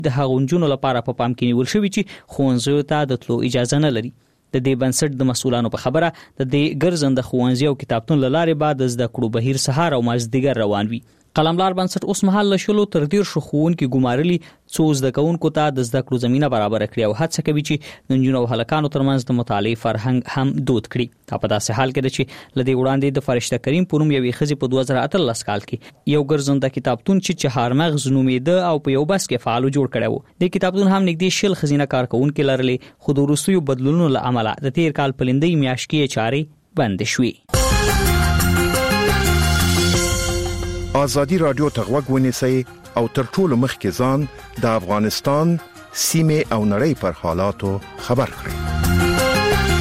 د هغو نجونو لپاره په پام کې نیول شوی چې ښوونځیو ته د تلو اجازه نه لري. د دې بنسټ د مسؤلانو په خبره د دې ګرځنده ښوونځي او کتابتون له لارې بعد زده کړو بهیر سهار او مازدیګر روان وي. قلملار بنسټ اوس مهال له شلو تر 13 ښوونکي ګمارلي څو زده کوونکو ته د زده کړو زمينه برابر کړي او هڅه کوي چې د نجونو او هلکانو ترمنځ د مطالعې فرهنګ هم دود کړي. دا په داسې حال کې ده چې لدې وړاندې د فرشته کریم په نوم یوې ښځې په 2018 کال کې یو ګرځنده کتابتون چې چهارمغز نومېده او په یو بس کې فعال جوړ کړی و. د کتابتون هم نږدې 10 ښځینه کارکونکو لرلې، خو د وروستیو بدلونونو له امله د تیر کال په لندۍ میاشت کې چارې بند شوې. آزادی رادیو ته غوږ ونیسئ او تر ټولو مخکې ځان د افغانستان سیمې او نړۍ پر حالاتو خبر کړئ.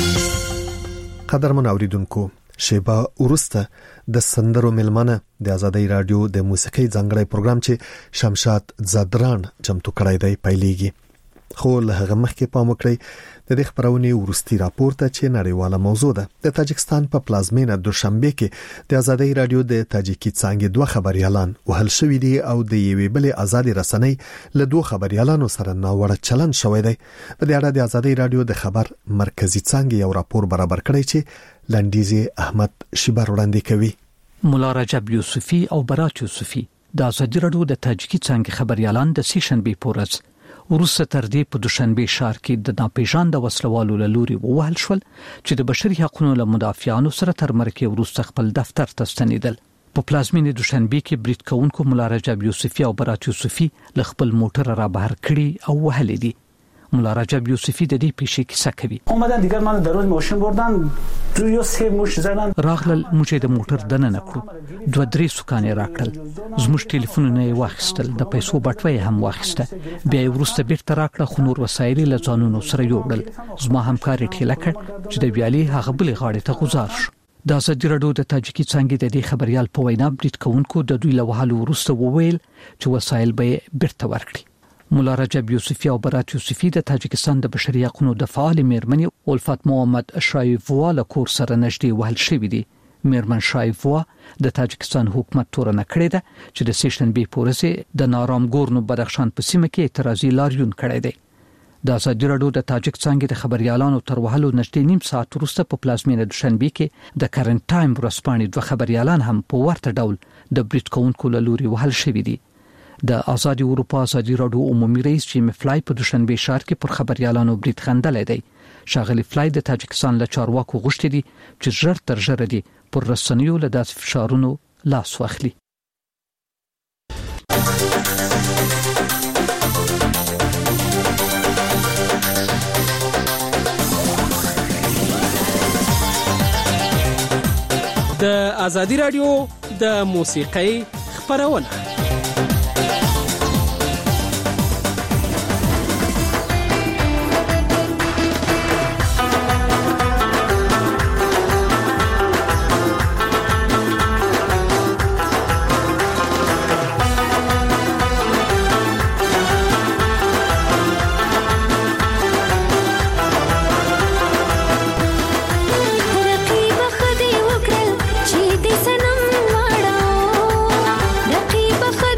قدرمن اوریدونکو، شیبه ورسته د سندرو ملمنه د آزادی رادیو د موسیقي ځانګړی پروګرام چې شمشاد زادران چمتو کړی دی پیلېږي. خو له هغه مخکې پام وکړئ د دې خبرونې ورستي راپور ته چې نړیواله موضوع ده. د تاجکستان په پلازمینه دوشنبه کې د آزادی رادیو د تاجیکی څانګې 2 خبريالان وهل شوې دي او د یوې بلې آزادي رسنۍ له 2 خبريالانو سره ناوړه چلند شوی دی. په دې اړه د آزادی رادیو د خبر مرکزی څانګې یو راپور برابر کړی چې لنډیزي احمد شیبر وړاندې کوي. مولا رجب یوسفی او برات یوسفی د آزادی رادیو د تاجیکی څانګې خبريالان د سیشنبه پورز ورسته تر دې په دوشنبه ښار کې د ناپېژاند وسلوالو له لوري ووهل شول چې د بشري حقوقو له مدافعانو سره تر مرکه ورسته خپل دفتر ته ستنیدل. په پلازمینه دوشنبه کې بریټ کونکو مولا رجب یوسفی او برات یوسفی له خپل موټر را بهر کړي او وهل دي. مولا رجب یوسفی د دې پیښې کیسه کوي. اومدن دیگر منو در روز ماشین بردن، 2-3 موش زدن. راغلل موږ د موټر دننه کړو، 2-3 سکانې راکړل، زموږ ټلیفونونه یې واخیستل، د پیسو بټوه هم واخیسته، بیا یې ورسته بیرته راکړه، خو نور وسایل له ځانونو سره یوړل. زما همکار ټیله کړ چې د ویالي هغه بلې غاړې ته گزار شو. د آزادی رادیو د تاجیکی څانګې د دې خبريال په وینا بریټ کونکو د دوی له وهلو وروسته وویل چې وسایل به بیرته ورکړي. مولا رجب یوسفی او برات یوسفی د تاجکستان د بشري حقوقو د فعال میرمنې الفت محمد شایفوا له کور سره نږدې وهل شوې دي. میرمن شایفوا د تاجکستان حکومت تورنه کړې ده چې د سیشنبه پورې د نارامګورنو بدخشان په سیمه کې اعتراضي لاریون کړی دی. د آزادی رادیو د تاجک څانګې د خبريالانو تر وهلو نږدې نیم ساعت وروسته په پلازمینه دوشنبه کې د کرنټ ټایم ورسپانې 2 خبريالان هم په ورته ډول د بریټ کونکو له لوري وهل شوې دي. د آزادی اروپا آزادی رادیو عمومي رئیس جیم فلای په دوشنبه ښار کې پر خبريالانو بریټ خندل دی. شاغلی فلای د تاجکستان له چارواکو غوښتي دي چې ژر تر ژره دي پر رسنیو له داسې فشارونو لاس واخلي. د آزادی رادیو د موسیقۍ خبرونه. رقیب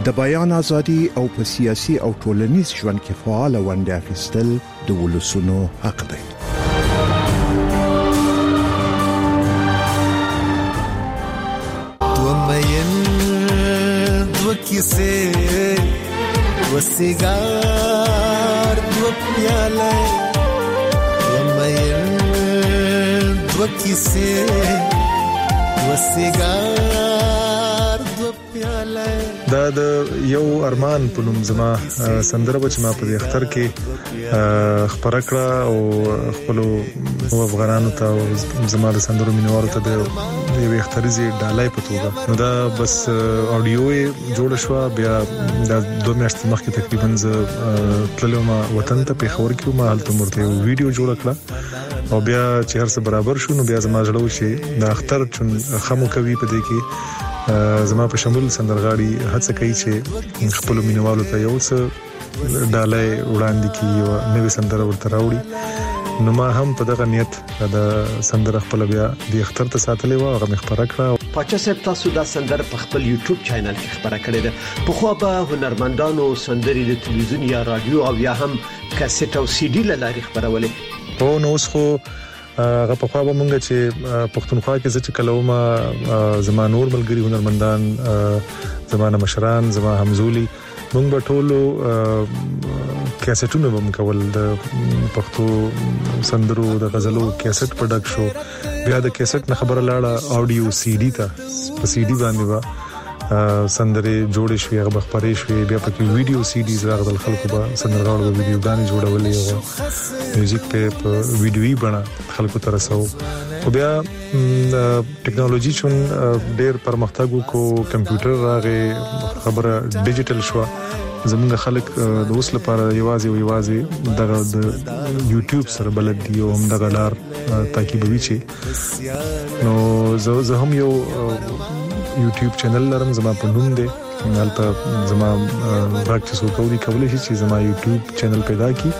د بیان ازادي او په سیاسي او ټولنیز ژوند کې فعال ونډه اخیستل د ولسونو حق دی. किसे वो सिगार वो प्याला वो किसे वो सिगार वो प्याला دا د یو ارمان په نوم زما سندره بچ ما په اختر کې خبره کړه او خپل افغانانو ته زما د سندرو مینوالو ته د یو اخترزي ډالای په توګه نو دا بس اډیو جوړ شو. بیا د 2 میاشتې مخکې تقریبا ز تللم وطن ته په خبر کې ما هلته مرته ویډیو جوړ کړه او بیا چې هر څه برابر شو نو بیا زما جوړو شي د اختر چون خمو کوي په دې کې زما په شمول سندرغاړي هڅه کوي چې خپل مینوالو ته یو څه ډالای وړاندې کړي او نوې سندره ورته راوړي. نو ما هم په دغه نیت د سندره خپل بیا د اختر ته ساتلې و هغه مخبره کړه. پاچا صاحب تاسو دا سندره په خپل یوټیوب چینل کې خبره کړې ده. په خو به هنرمندانو سندري د تلویزیون یا رادیو او یا هم کیسټ او سی ډي لاري خبرولې. او نو خو هغه په خوا به مونږ چې پښتونخوا کې چې کلوما زما نور ملګری هنرمندان زمانه مشران زما همزولي مونږ به ټولو کیسټونه به مکول د پښتو سندرو د غزلو کیسټ پروډکټ شو. بیا د کیسټ نه خبره لاړه اډیو سی ډي ته په سی ډي باندې با سندره جوړې شوې هغه خبرې شوې. بیا پکې ویډیو سی ډیز راغلل خلکو به سندرغاړو به ویډیو غانې جوړولې او میوزیک په ویډیوي بڼه خلکو ته رسو. او بیا ټیکنالوژي چون ډېر پرمختګ وکړو کمپیوټر راغی خبره ډیجیټل شو. زمونږ خلک د اوس لپاره یوازې دغه د یوټیوب سره بلد دی او هم دغه لار تعقیبوي چې نو زه هم یو یوټیوب چینل لرم زما په نوم دی هلته زما راکټ سو کوي کولای شي چې زما یوټیوب چینل پیدا کی.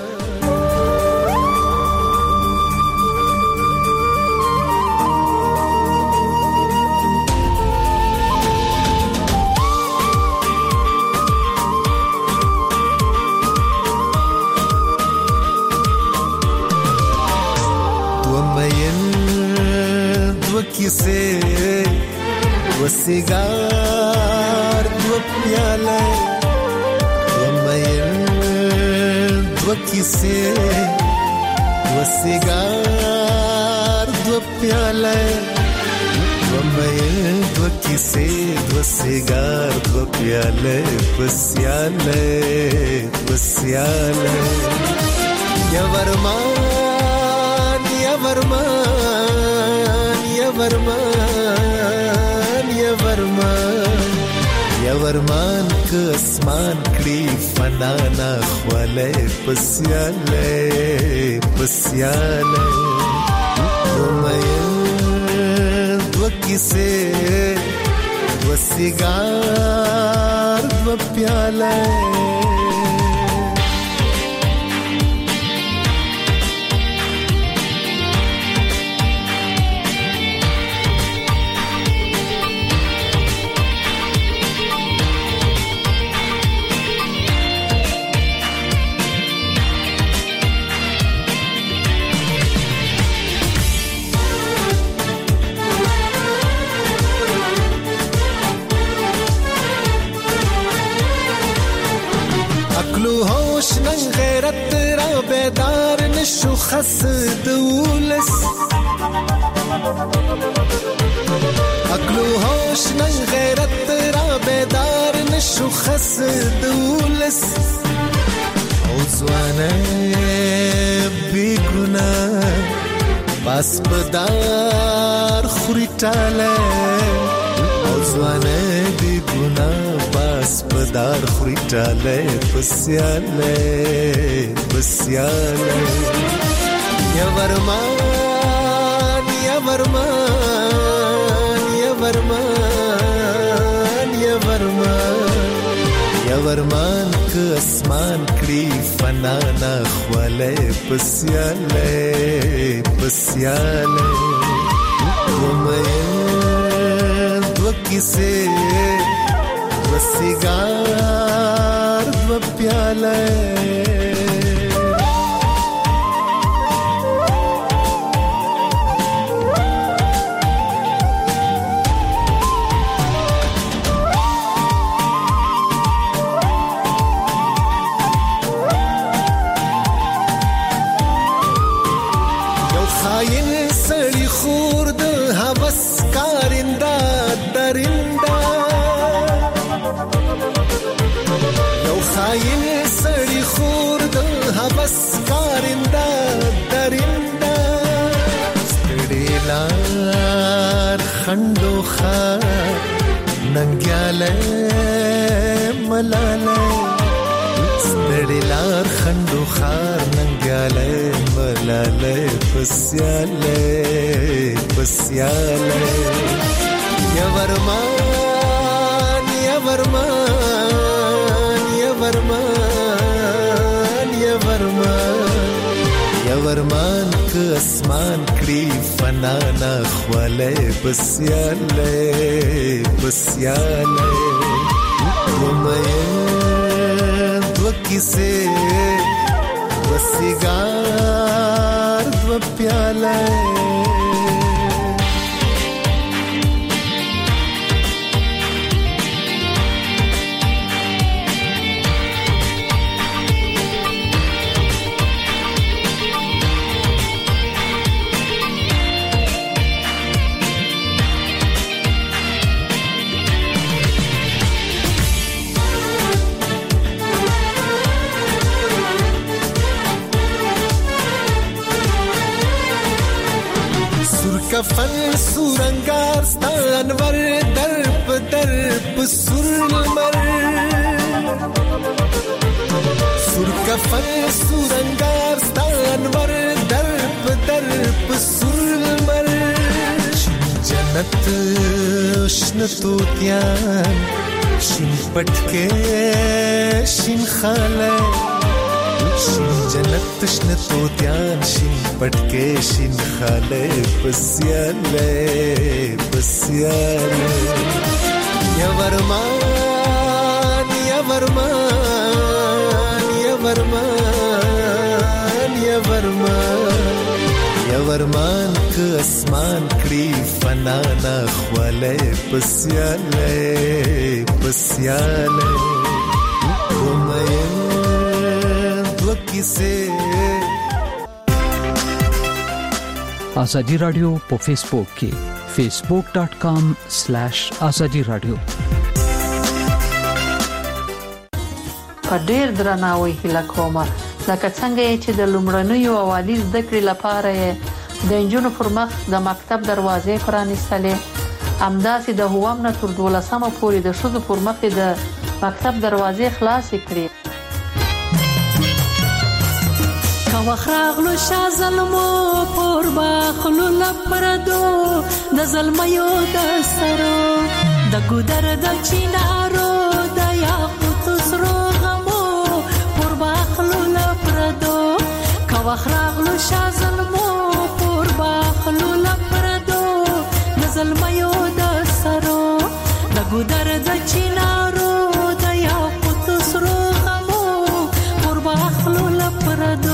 सिगार दो प्याला दो किसे वो सिगार दो प्याला दो किसे दो सिगार दो प्याले बसियाले बसियाले या वरमान या वरमान या वरमान या वरमान के आसमान कड़ी फनाना ख्वाले पसियाले पसियाले दो किसे दो सिगार दो प्याले بیدار نشو خس دولس عقلو هوش نن غیرت را بیدار نشو خس دولس او زوانه بی گناه باس بدار خوری تاله او زوانه بی گناه باس بدار خوری تاله بسیاله بسیاله یا ورمان یا ورمان یا ورمان یا ورمان یا ورمان که اسمان کړي فنا نه خواله بسیاله بسیاله دو کیسه دو سیگار دو پیاله یو خاین سړی خور د هوس کارنده درنده یو خاین سړی خور د هوس کارنده درنده ستړي لار خندو خار ننګیاله ملاله ستړي لار خندو خار ننګیاله ملاله پسیاله پسیاله یا ورمان یا ورمان یا ورمان یا ورمان یا ورمان که اسمان کړي فنا نه خواله پسیاله پسیاله ومه دو کیسه وسیگار دو پیاله کفن سورنگار ستانور درب درب سرمر سور کفن سورنگار ستانور درب درب سرمر جنت شنتو تیان شین پټکه شین خاله شین جنت شنتو تیان شین پټکه شین خاله پسیاله پسیاله یا ورمان یا ورمان یا ورمان یا ورمان یا ورمان که اسمان کړي فنا نه خواله پسیاله پسیاله کومه کیسه آزادی رادیو په فیسبوک کې facebook.com/azadi radio په ډیر درناوي هیله کوم لکه څنګه چې د لومړنیو اوالي زده کړې لپاره د انجونو پر مخ د مکتب دروازې پرانیستلې همداسې د هوام نه تر 12مه پورې د ښځو پر مخ د مکتب دروازې خلاصې کړې وخراغلو شازلمو پر باخلو لپردو د زلمیو د سرو د ګودر د چینارو د یاقوت سرو غمو پر باخلو لپردو وخراغلو شازلمو پر باخلو لپردو د زلمیو د سرو د ګودر د چینارو د یاقوت سرو غمو پر باخلو لپردو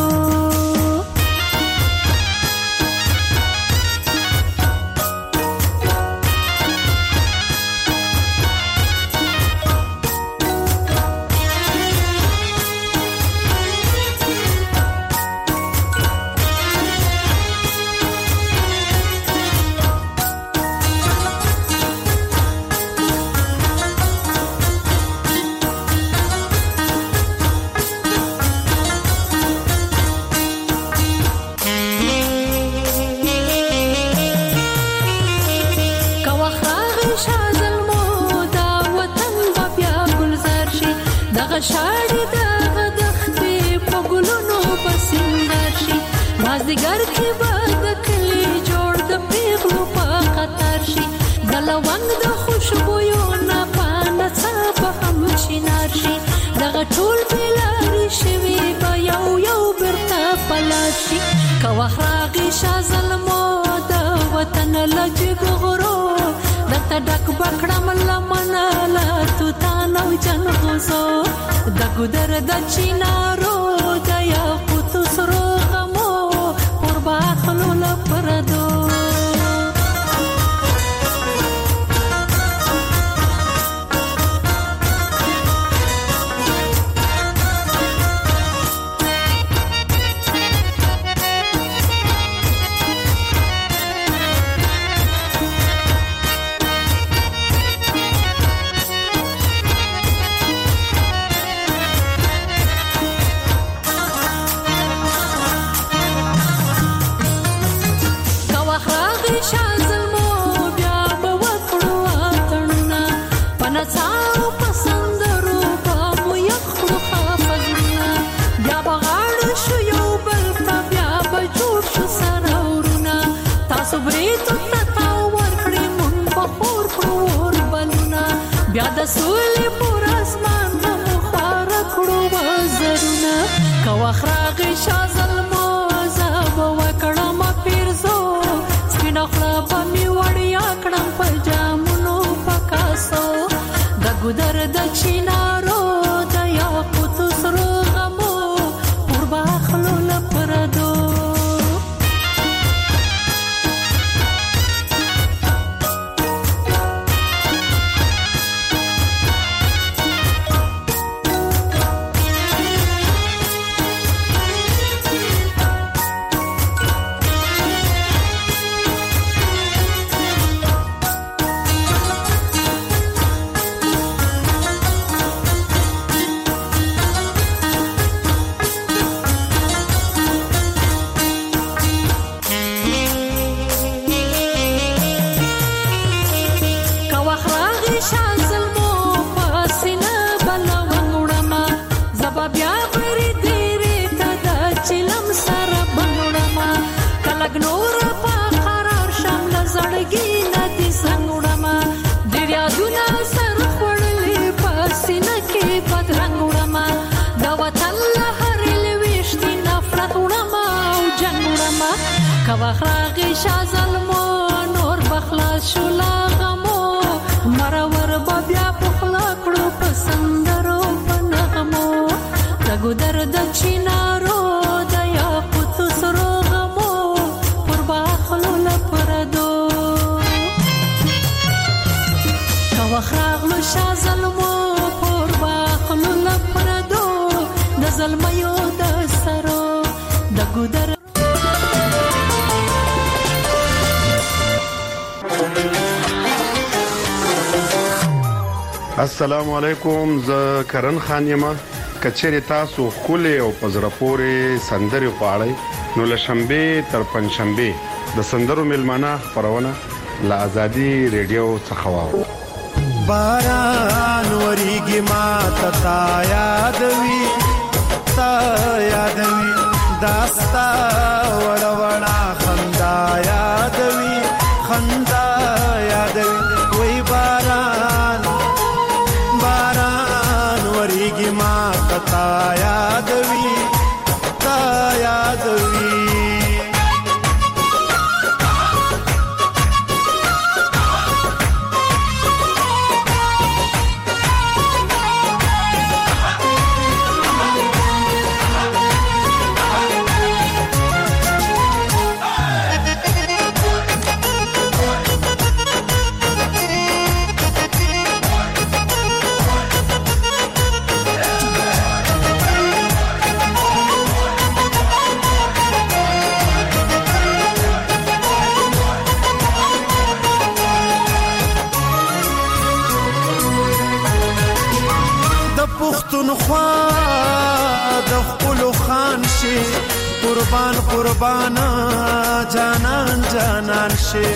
شاړې د غدختې په ګلونو پسندر شي مازدیګر کې به د کلي جوړ د پیغلو په قطار شي د لونګ د خوشبویو نه پانه څه به هم چینار شي دغه ټول بېلارې شوي به یو یو بیرته پلار شي که وخت راغی شاه زلمو د وطن له جګ غرو د ته ډک بکړم لمناله تو تا نو جن غوزو د ګدر د چینارو د یاقوت سرو غمو پر باخلو لپردو سولې پر اسمان مخار کړو وزرونه کواخراغ شازلمو زاب وکړم پیرزو سپین خلا په می وړیا کړم په جامونو پکاسو د ګدر د چینارو د یاقوت سرو غمو پر باخلو لپردو کواخراغی شازلمو نور بخلا شولا غمو مرور بیا پخلا کړو پسندرو پنغمو دغو درد چینارو د یاقوت سرو غمو پر باخلو لپردو کواخراغلو شازلمو پر باخلو لپردو د زلمیو د سرو دغو در السلام علیکم ز کرن خان یم کچری تاسو خولې او پزرپورې سندري غواړئ نو لشنبه تر پنځشنبه د سندرو ملمانه خبرونه لا ازادي ریډیو څخه واو باران وریږي ما ته یادوي داستا وړوړا خندا یادوي وای باران وریږي ما ته یادوي پښتونخوا د خپل خان شي قربان جانان شي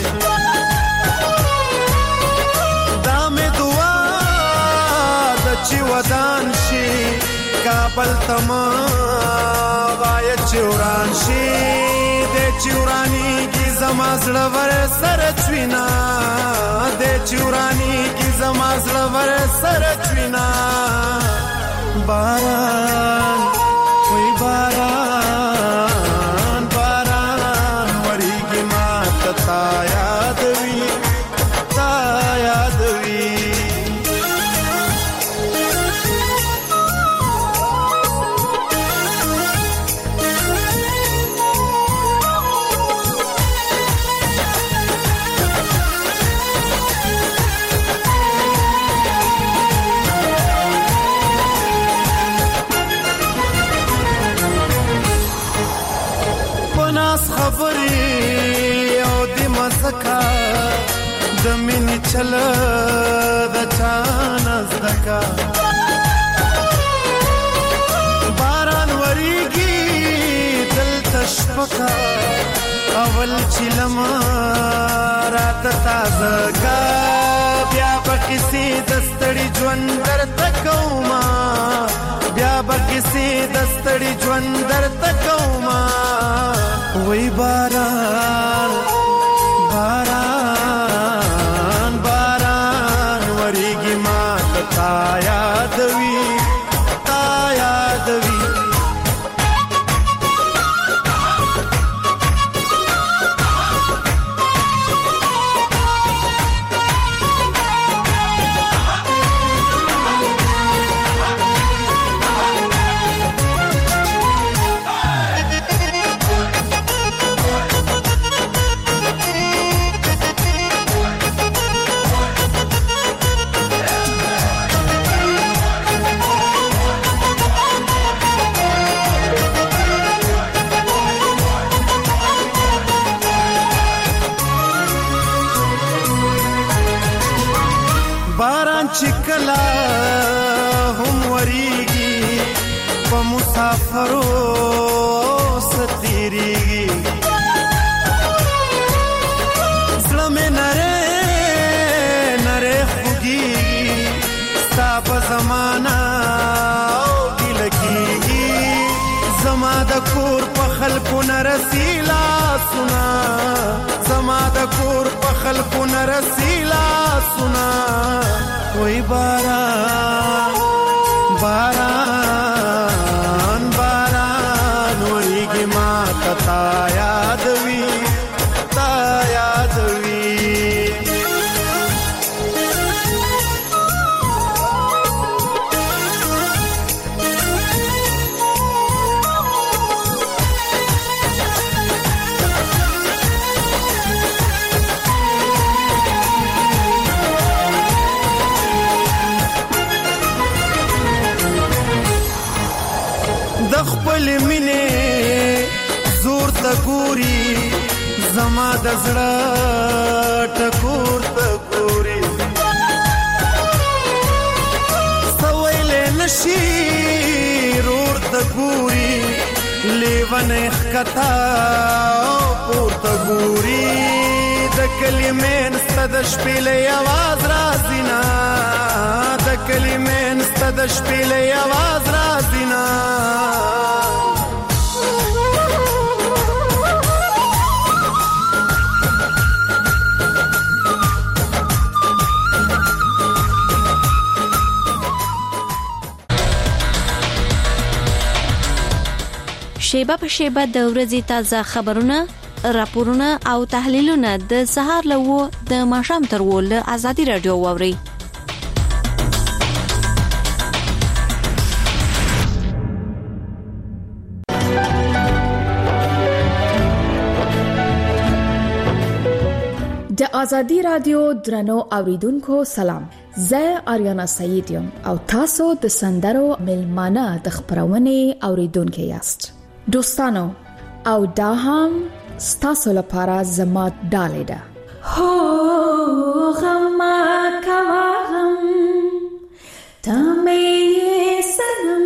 دا مې دعا د چې ودان شي کابل تما وای چوران شي د چورانی کی زما زړه ور سر چوینا د چورانی کی زما زړه ور سر چوینا باران وی باران وریږي ما ته تا یادوي خبرې او د مسکا د مینې چل د چانه زدکا باران وریږي دلته شپکا اول چې لمه راته تازه کا بیا به کیسې د ستړي ژوند درته کومه بیا به کیسې د ستړي ژوند درته کومه وای باران باران باران وریږي ما ته تا یادوي تا یادوي چکلا هم وریږي په مسافرو ستیریږي زړه مې نره نره خوږیږي ستا په زمانه او ګیله کېږي زما د کور په خلکو نه رسي لاسونه زما د کور په خلکو نه رسي لاسونه وای باران باران باران وریږي ما ته تا یادوي تا یادوي خپل مینه زور ته ګوري زما د زړه ټکور ته ګوري سویل نشي رور ته ګوري لیوانه خطا پور ته ګوري د کلمې ستد شپېلې आवाज رازینا د کلمې ستد شپېلې आवाज رازینا شیبه په شیبه د ورځې تازه خبرونه راپورونه او تحلیلونه د سهار له و د ماښام تر و له ازادي رادیو واوري د ازادي رادیو درنو اوریدونکو سلام زه آریانا سعید یم او تاسو د سندرو ملمانه د خبرونه اوریدونکو یاست دوستانو او دا هم ستاسو لپاره زما ډالې ده هو غما کوم تمه سنم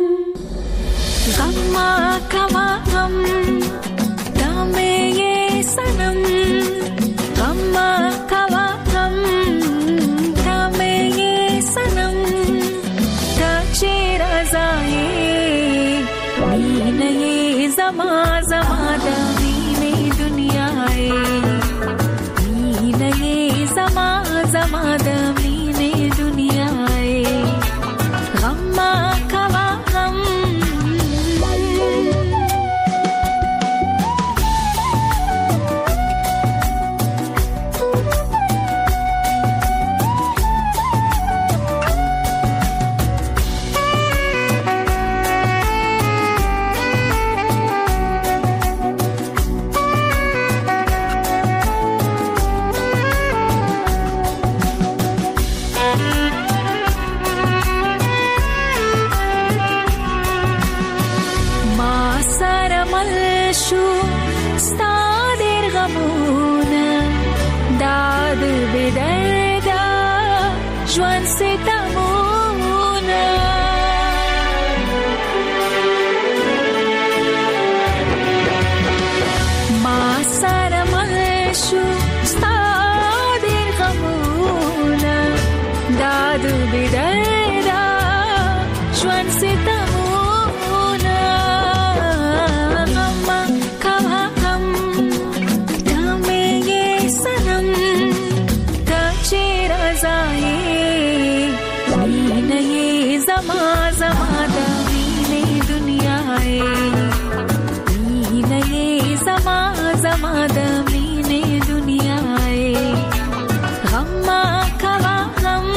غما کوم تمه سنم غما کوم تمه سنم تشیر ازای مینه زما زما د وینې دنیا مینه زما زما د وینې دنیا غم کوا غم غمونه داد بدردا ژوند ستمونه ما سره مل شو ستا ډېر غمونه داد بدردا ژوند ستمونه غم کوا غم دمه یې سنم ته چې رضایې مینه یې زما زما د مینې دنیا یې مینه یې زما زما د مینې دنیا یې غم کوا غم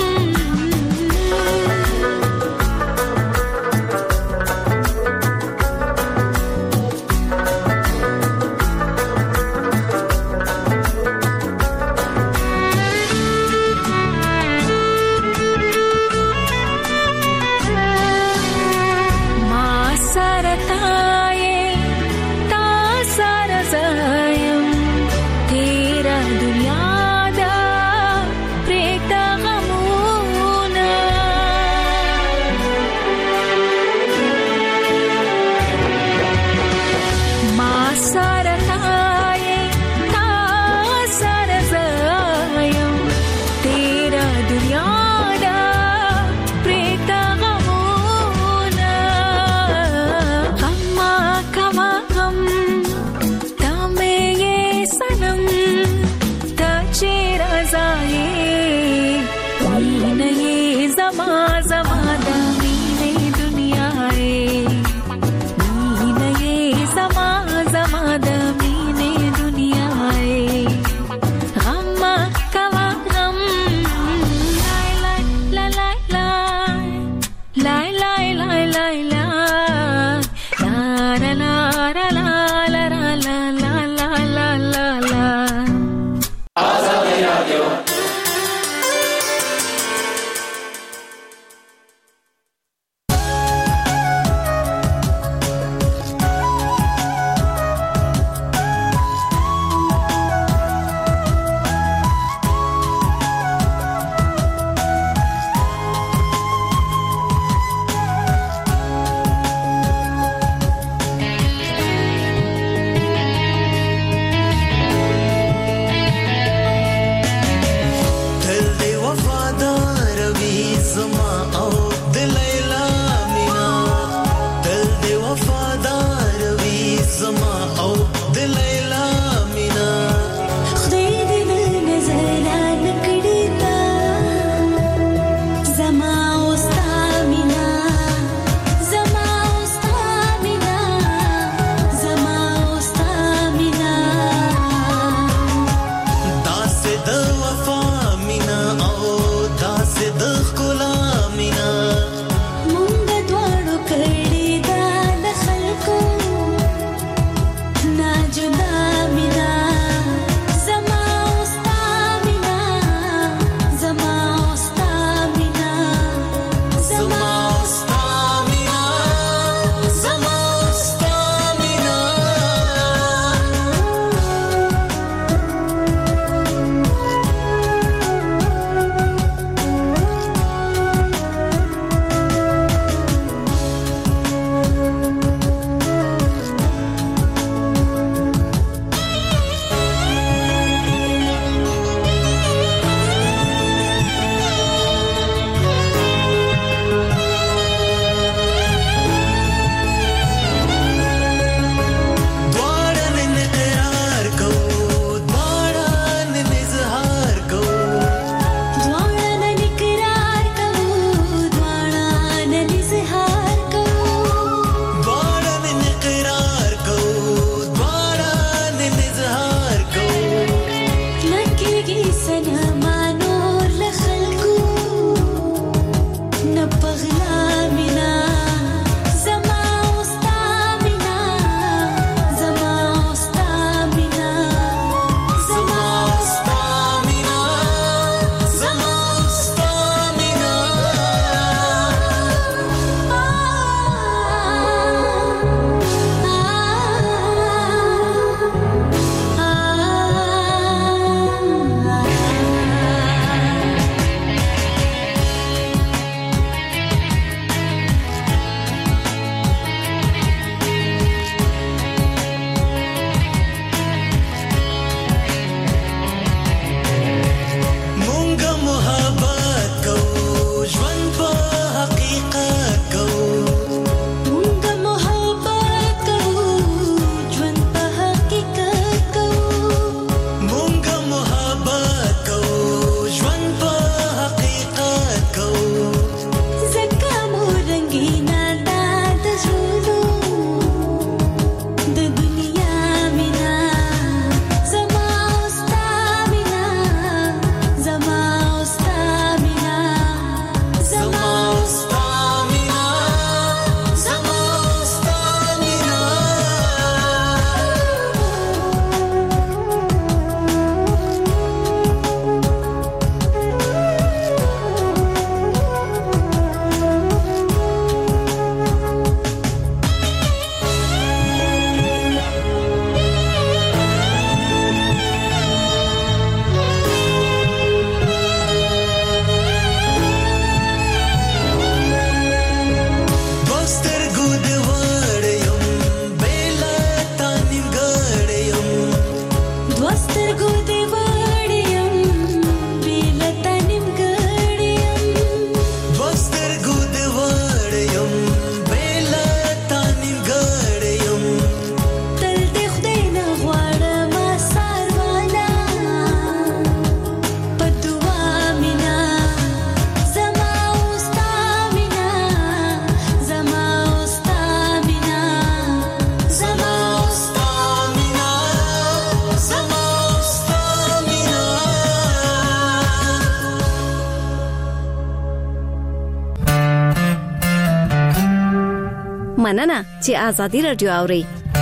مننه چې آزادي رادیو اوري.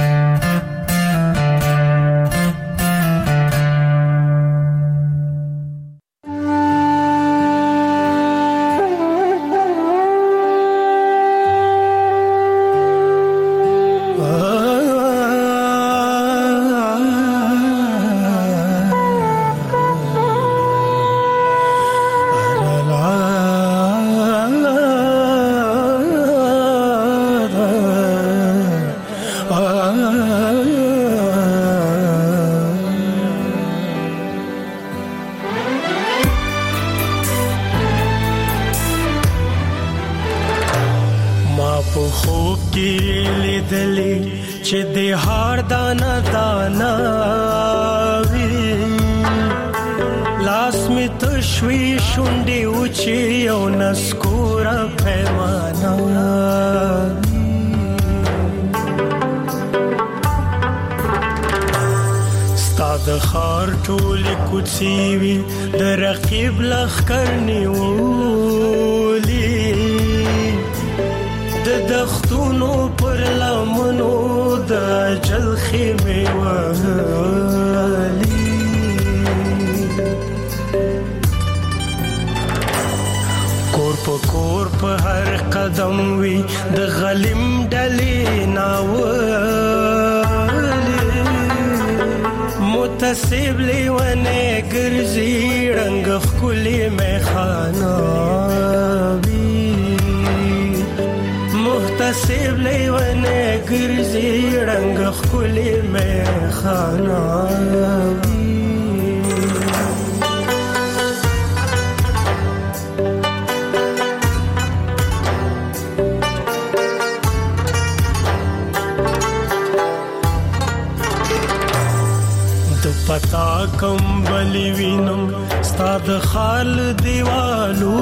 پتا کم بلی وینم ستاد خال دیوالو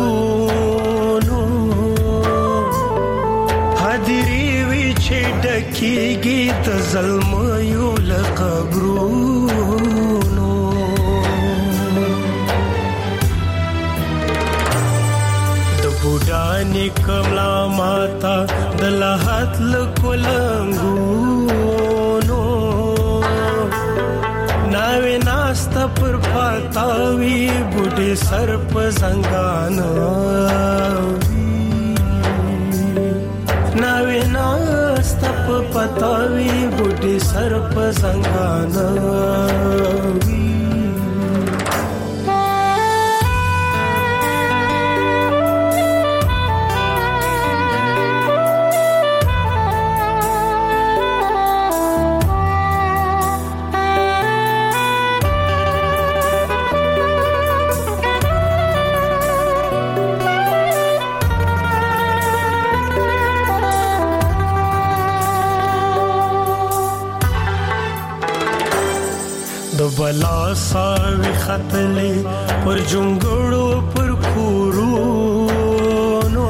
نو حدری وی چې ډکیږي د ظلم یو لقبرونو د بوډانی کملا ماتا د لحد لکولنګو ناوی ناستا پر پاتاوی بوډی سر په زنګانو ناوی ناستا په پاتاوی بوډی سر په زنګانو بلا ساوی خطلی پر جنگڑو پر کورونو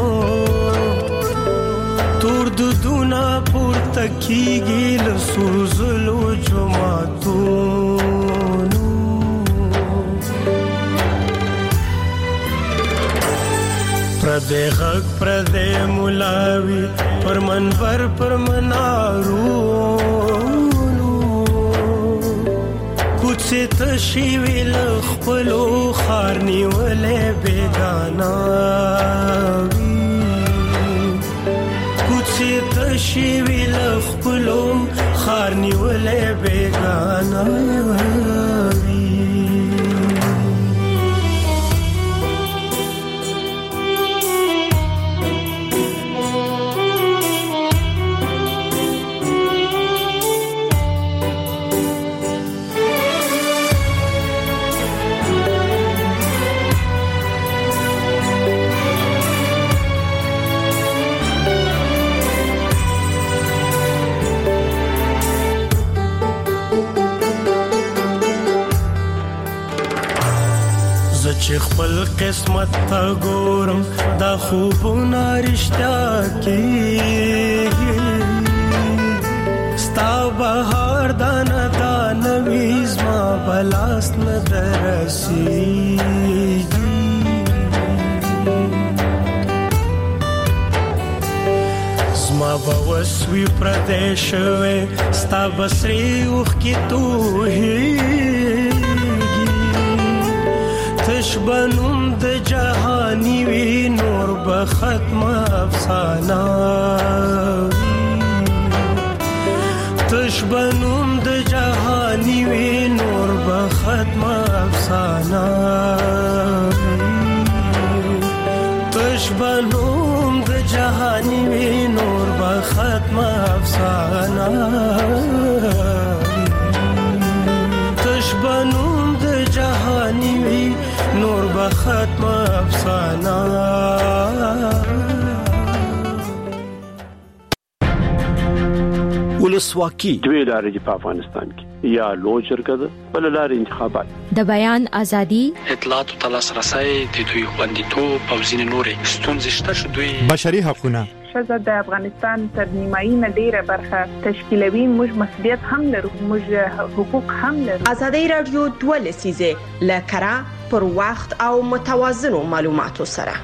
تور دودونا پر تکیگی لسوزلو جماعتونو پردے غق پردے ملاوی پر منبر پر منارو کوڅه تشي ویل خپلو خارني ولې بېګانا کوڅه تشي ویل خپلو خارني ولې بېګانا چې خپل قسمت ته ګورم دا خوبونه رښتیا کېږي ستا بهار دانه دانه وي زما بلاس نه درسېږي زما ما بوسوي پردیشوي ستا بسري اوخ کی توهيږي تشبنم د جهاني وي نور به ختم افسانه تشبنم د جهاني وي نور به ختم افسانه تشبنم د جهاني وي نور به ختم افسانه تشبنم د جهاني وي نور به ختم افسانه ولسواکي دوی لارې په افغانستان کې یا لوی جرګه ده بل لارې انتخابات د بیان ازادي اطلاعات او لاسرسي د دوی خوندیتوب او ځینې نورې ستونزې شته شو دوی بشري حقوقونه ښځه د افغانستان تر نیمایي نه ډیره برخه تشکیلوي موږ مسؤلیت هم لرو موږ حقوق هم لرو ازادي رادیو 2 لسیزه لکرا پر وخت او متوازن معلوماتو سره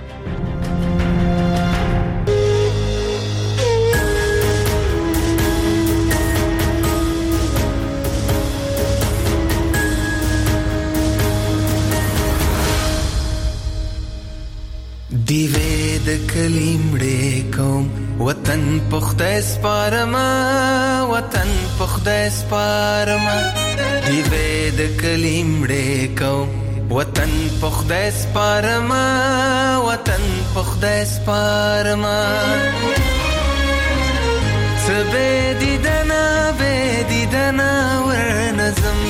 دیوې د کلیمړې کوم وطن پخته سپارما وطن پخته سپارما دیوې د کلیمړې کوم وطن پخته سپارما وطن پخته سپارما سبه دیدنا ورنظم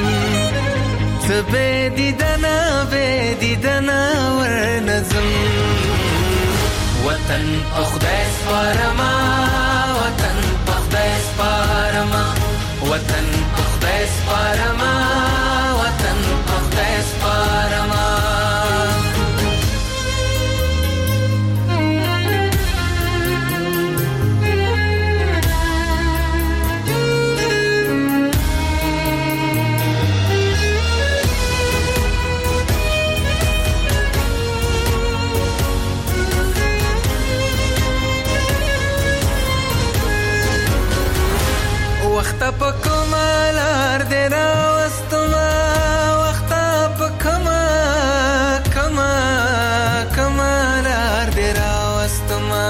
سبه دیدنا ورنظم وطن پخته سپارما وطن پخته سپارما وطن پخته سپارما وطن پخته سپارما وخت په کمالار دې راوستما وخت په کمالار دې راوستما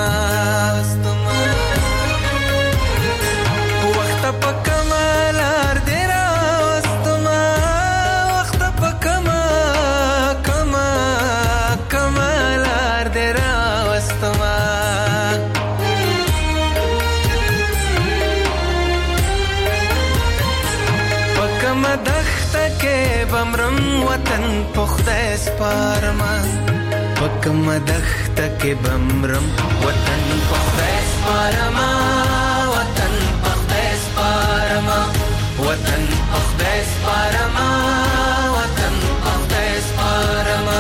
وخت په کمالار دې راوستما وخت په کمالار دې راوستما مدخت کې بمرم وطن پخته سپارما پک مدخت کې بمرم وطن پخته سپارما وطن پخته سپارما وطن پخته سپارما وطن پخته سپارما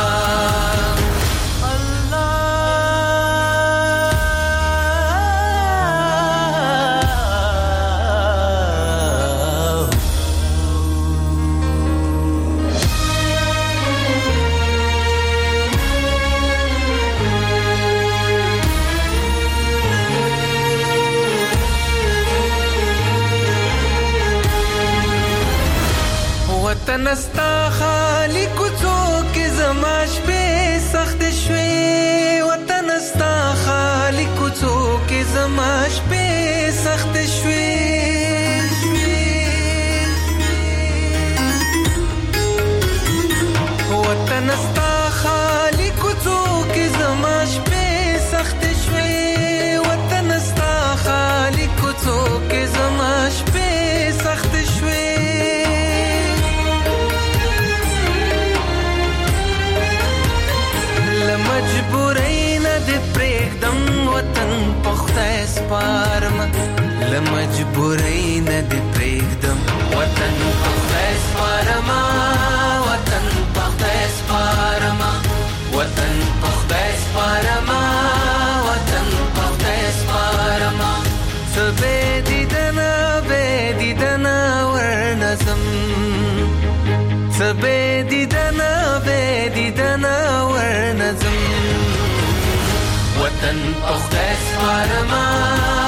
وطن استا خالی کوڅو کې زماش به سخت شوي وطن استا خالی کوڅو کې زماش به سخت شوي وطن استا خالی کوڅو کې زماش به سخت شوي وطن استا خالی کوڅو کې زماش به سخت شوي مجبورین د پرېږدم وطن پخته سپارما لمجبورین د پرېږدم وطن پخته سپارما وطن پخته سپارما وطن پخته سپارما وطن پخته سپارما سبه دیدنا ورنظم سبه دیدنا ورنظم وطن په خدای سپارما